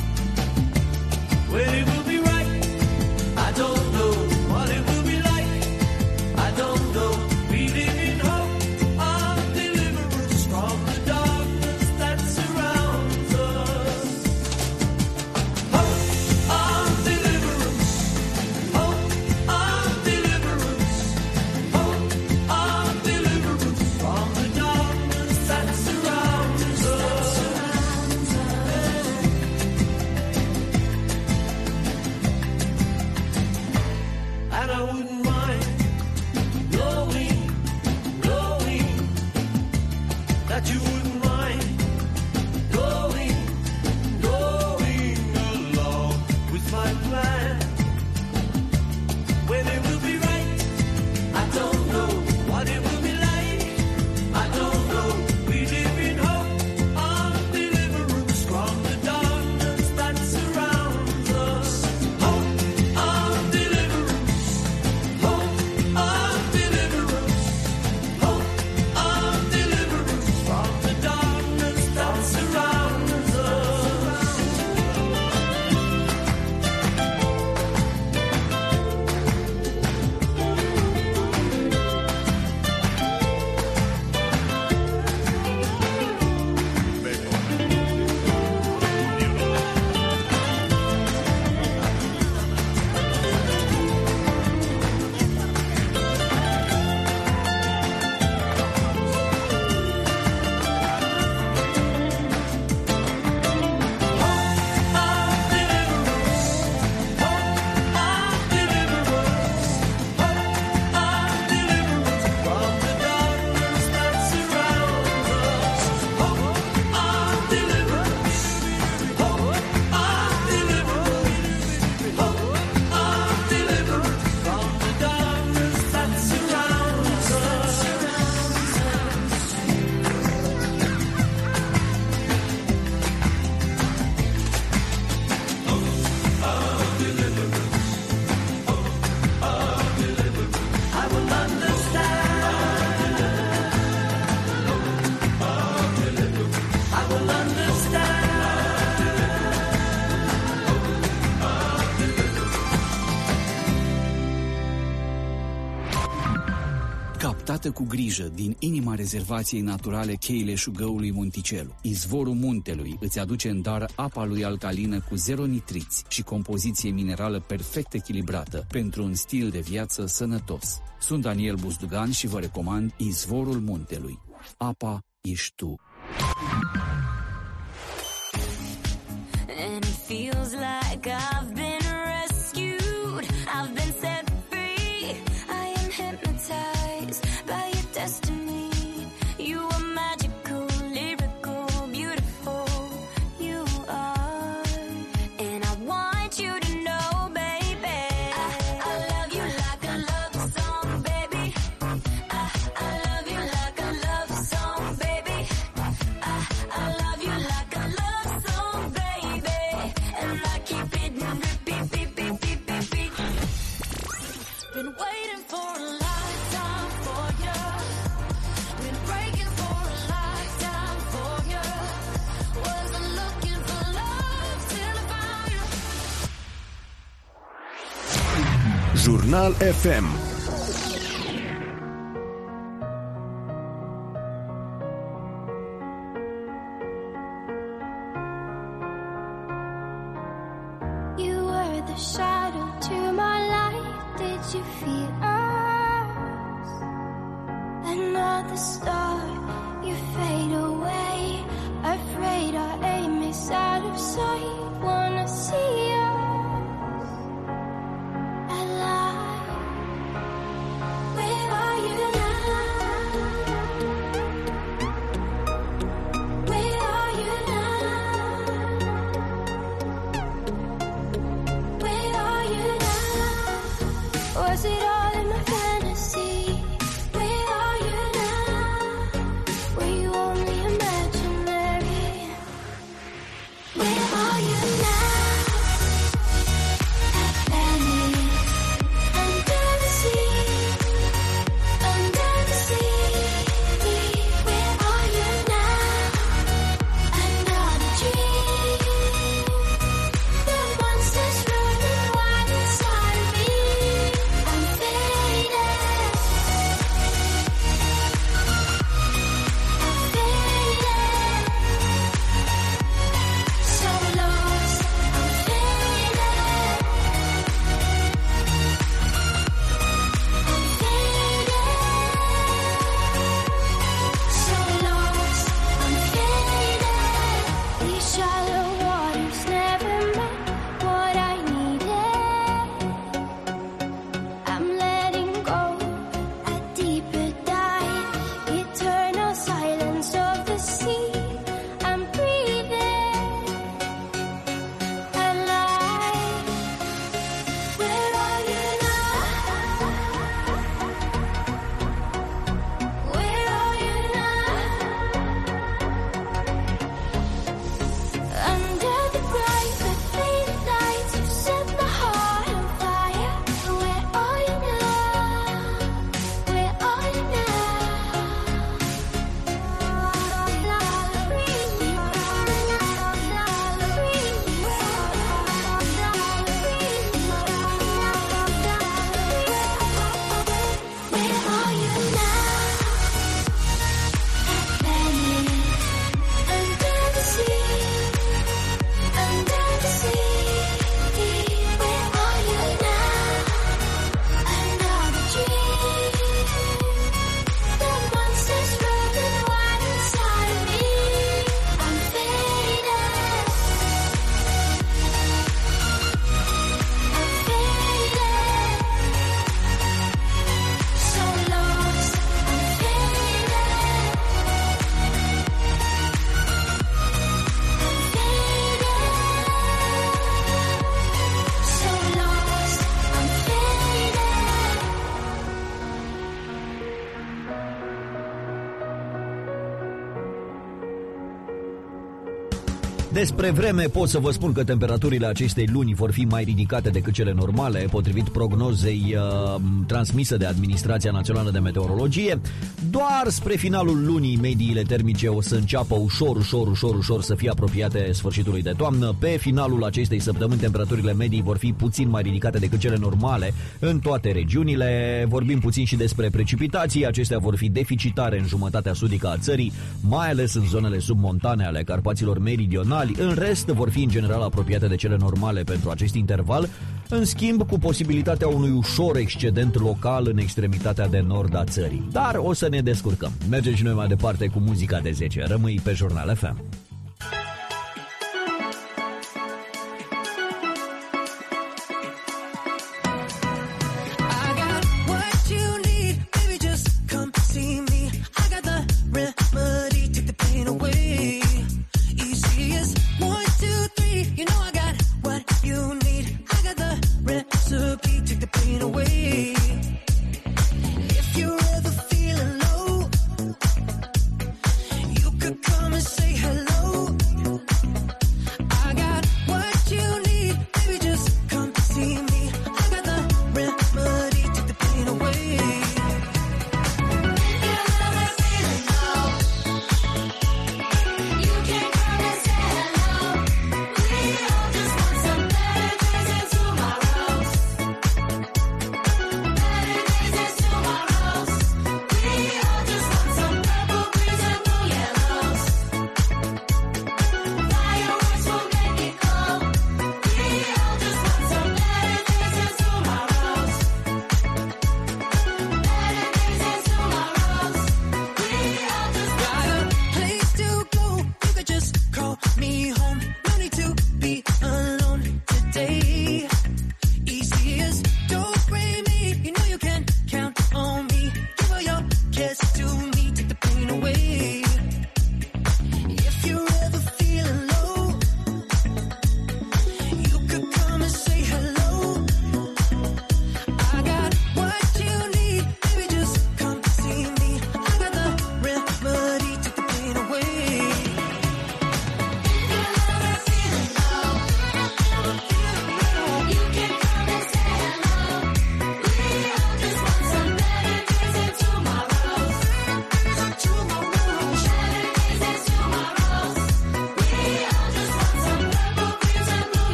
When it will be right, I don't know what it will be like. I don't know. We live in hope of deliverance from the darkness that surrounds us. Hope of deliverance. Captată cu grijă din inima rezervației naturale cheile șugăului Monticelul, izvorul muntelui îți aduce în dar apa lui alcalină cu zero nitriți și compoziție minerală perfect echilibrată pentru un stil de viață sănătos. Sunt Daniel Buzdugan și vă recomand izvorul muntelui. Apa ești tu. And it feels like I've been rescued. I've been set free. I am hypnotized by your destiny. You are magical, lyrical, beautiful. You are. And I want you to know, baby, I, I love you like a love song, baby. I, I love you like a love song, baby. I, I love you like a love song, baby. And I keep it in repeat, beat, beat, beat, beat, beat. Been waiting for a lifetime for you. Been breaking for a lifetime for you. Wasn't looking for love till I found you. Jurnal F M. You were the shadow to my light. Did you feel us? Another star, you fade away. Afraid our aim is out of sight. Wanna see us alive. Where are you now? Where are you now? Where are you now? Was it all in my fantasy? Where are you now? Were you only imaginary? Where are you now? Atlantis, under the sea, under the sea. Where are you now? Another dream. The monsters running wild inside of me. I'm faded. I'm faded. So lost. I'm faded. I'm faded. So lost. I'm faded. These shallow waters never met what I needed. I'm letting go a deeper dive. Eternal silence of the sea. I'm breathing alive. Where are you now? Where are you now? Despre vreme pot să vă spun că temperaturile acestei luni vor fi mai ridicate decât cele normale, potrivit prognozei uh, transmisă de Administrația Națională de Meteorologie. Doar spre finalul lunii mediile termice o să înceapă ușor, ușor, ușor, ușor să fie apropiate sfârșitului de toamnă. Pe finalul acestei săptămâni temperaturile medii vor fi puțin mai ridicate decât cele normale în toate regiunile. Vorbim puțin și despre precipitații, acestea vor fi deficitare în jumătatea sudică a țării, mai ales în zonele submontane ale Carpaților meridionali. În rest, vor fi în general apropiate de cele normale pentru acest interval, în schimb cu posibilitatea unui ușor excedent local în extremitatea de nord a țării. Dar o să ne descurcăm. Mergem și noi mai departe cu muzica de zece. Rămâi pe Jurnal F M.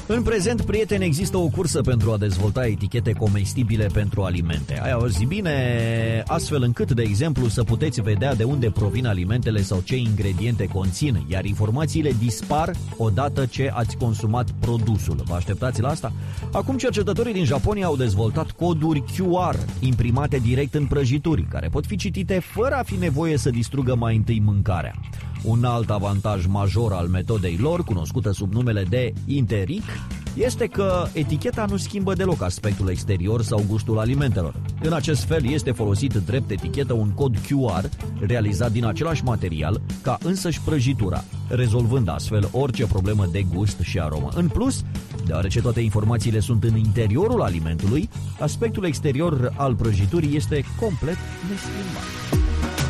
În prezent, prieteni, există o cursă pentru a dezvolta etichete comestibile pentru alimente. Ai auzit bine? Astfel încât, de exemplu, să puteți vedea de unde provin alimentele sau ce ingrediente conțin, iar informațiile dispar odată ce ați consumat produsul. Vă așteptați la asta? Acum, cercetătorii din Japonia au dezvoltat coduri Q R imprimate direct în prăjituri, care pot fi citite fără a fi nevoie să distrugă mai întâi mâncarea. Un alt avantaj major al metodei lor, cunoscută sub numele de Interic, este că eticheta nu schimbă deloc aspectul exterior sau gustul alimentelor. În acest fel este folosit drept etichetă un cod Q R realizat din același material ca însăși prăjitura, rezolvând astfel orice problemă de gust și aromă. În plus, deoarece toate informațiile sunt în interiorul alimentului, aspectul exterior al prăjiturii este complet neschimbat.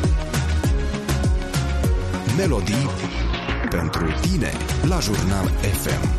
Melodii pentru tine la Jurnal F M.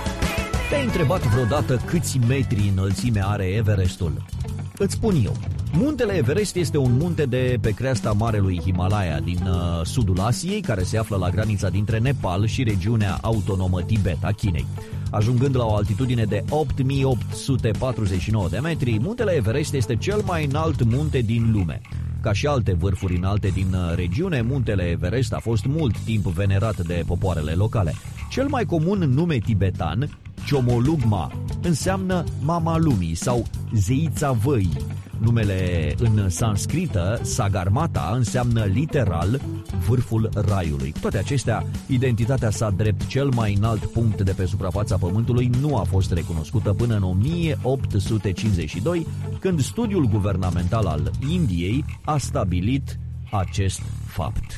Te-ai întrebat vreodată câți metri înălțime are Everestul? Îți spun eu, Muntele Everest este un munte de pe creasta Marelui Himalaya din uh, sudul Asiei, care se află la granița dintre Nepal și regiunea autonomă Tibet a Chinei. Ajungând la o altitudine de opt mii opt sute patruzeci și nouă de metri, muntele Everest este cel mai înalt munte din lume. Ca și alte vârfuri înalte din regiune, muntele Everest a fost mult timp venerat de popoarele locale. Cel mai comun nume tibetan, Chomolungma, înseamnă mama lumii sau zeița văii. Numele în sanscrită, Sagarmata, înseamnă literal vârful raiului. Cu toate acestea, identitatea sa drept cel mai înalt punct de pe suprafața Pământului nu a fost recunoscută până în o mie opt sute cincizeci și doi, când studiul guvernamental al Indiei a stabilit acest fapt.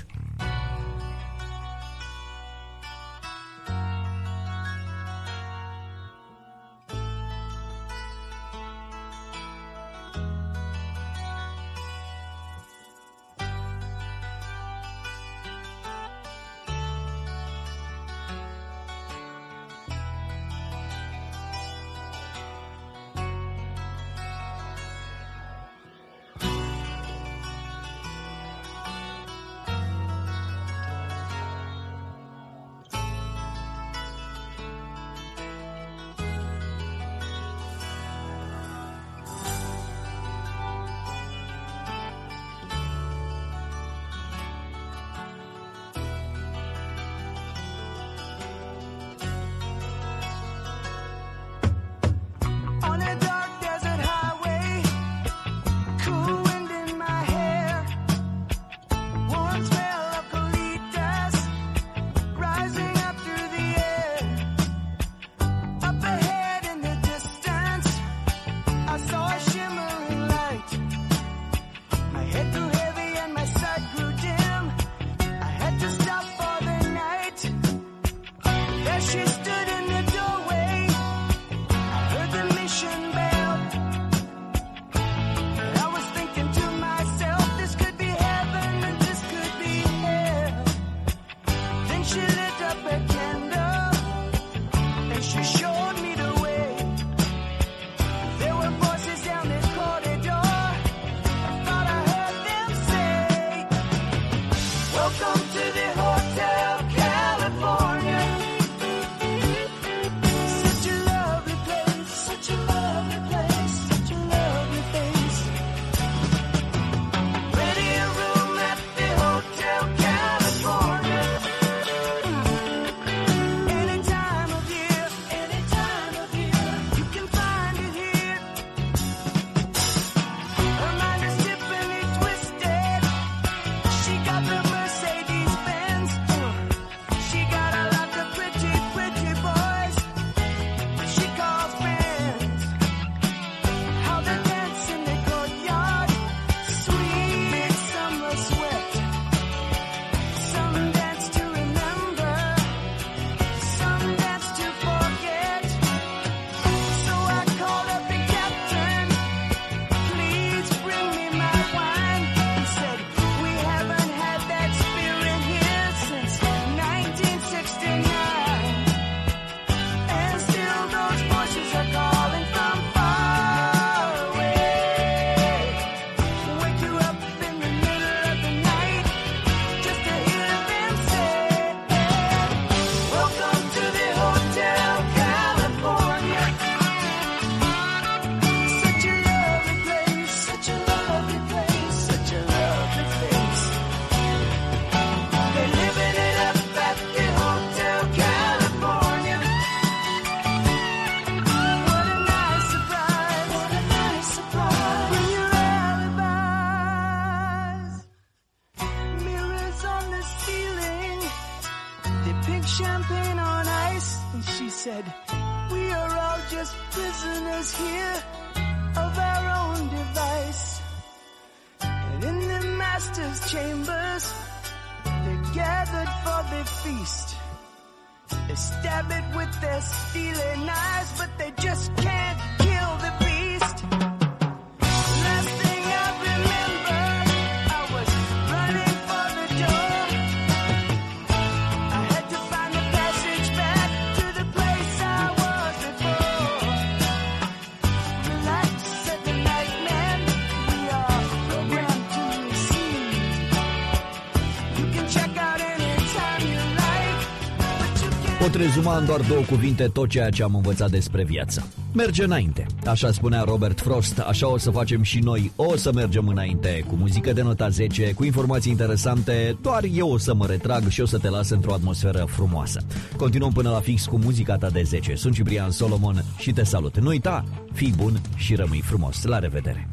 said, we are all just prisoners here of our own device. And in the master's chambers, they're gathered for the feast. They stab it with their steely knives, but they just can't kill the beast. Last thing I remember, I was running for the door. I had to find the passage back to the place I was before. Relax, said the night man, we are Pot rezuma în doar două cuvinte tot ceea ce am învățat despre viață. Merge înainte. Așa spunea Robert Frost, așa o să facem și noi. O să mergem înainte cu muzică de nota zece, cu informații interesante. Doar eu o să mă retrag și o să te las într-o atmosferă frumoasă. Continuăm până la fix cu muzica ta de zece. Sunt Ciprian Solomon și te salut. Nu uita, fii bun și rămâi frumos. La revedere!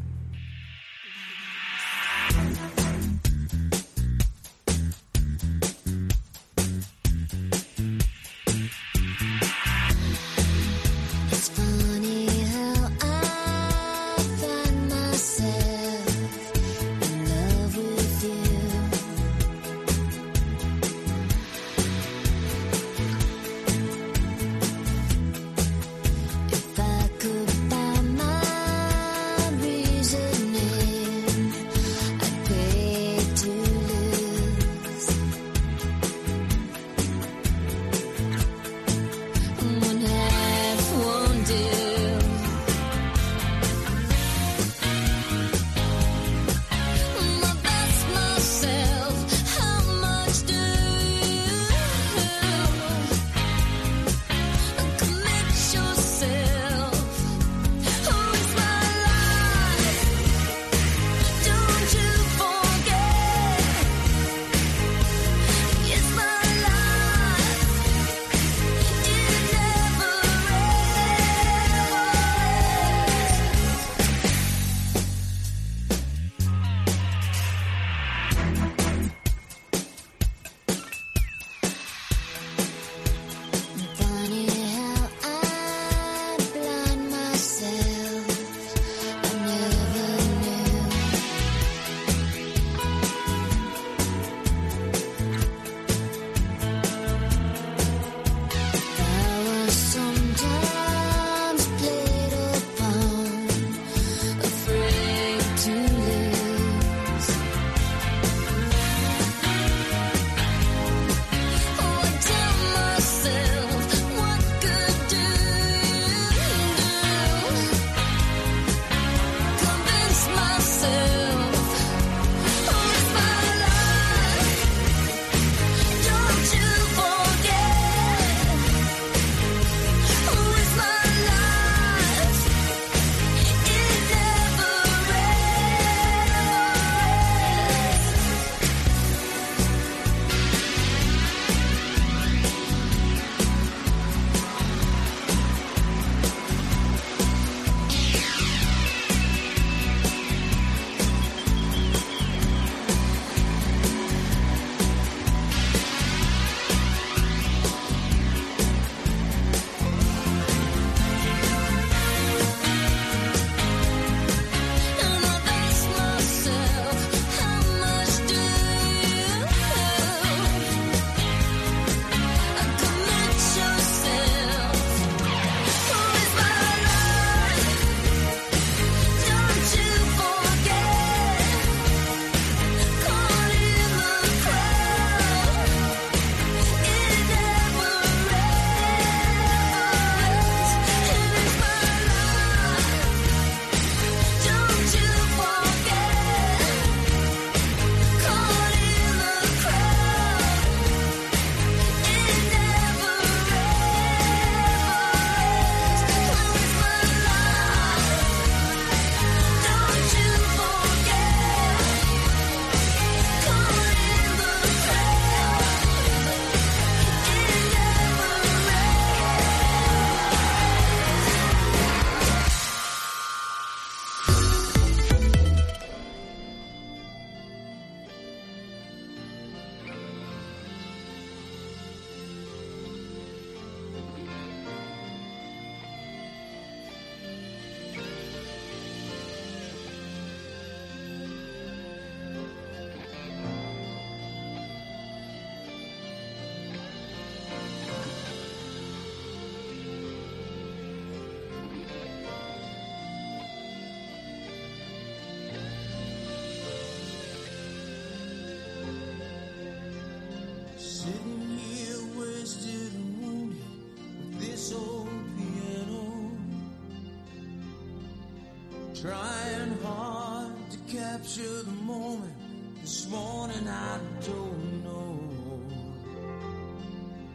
Trying hard to capture the moment. This morning I don't know.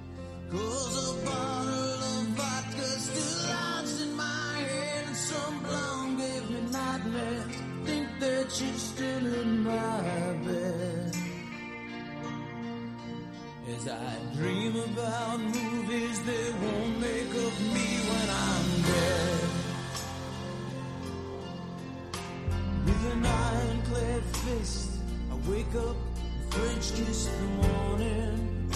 'Cause a bottle of vodka still lodged in my head, and some blonde gave me nightmares. Think that she's still in my bed. As I dream about movies that won't make of me when I'm dead. With an ironclad fist, I wake up and French kiss the morning,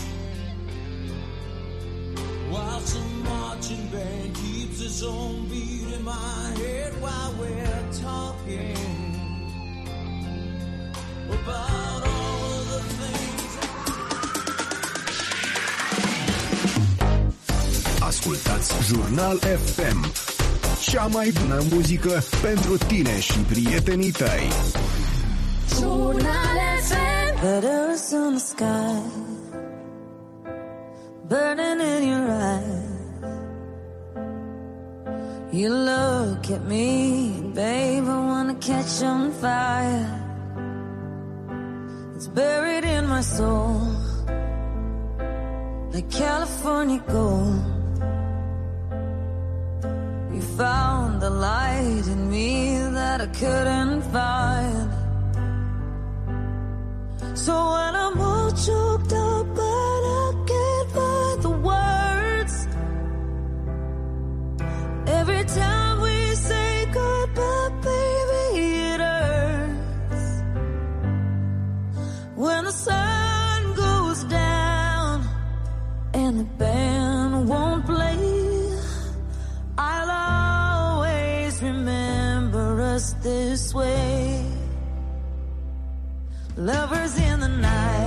while some marching band keeps its own beat in my head while we're talking about all of the things. Ascultați Jurnal F M, cea mai bună muzică pentru tine și prietenii tăi. Jurnal F M. Letters in the sky, burning in your eyes. You look at me, babe, I wanna catch on fire. It's buried in my soul, like California gold. You found the light in me that I couldn't find. So when I'm all choked up but I can't find the words, every time we say goodbye, baby, it hurts. When the sun goes down and the band won't play, I'll always remember us this way. Lovers in the night,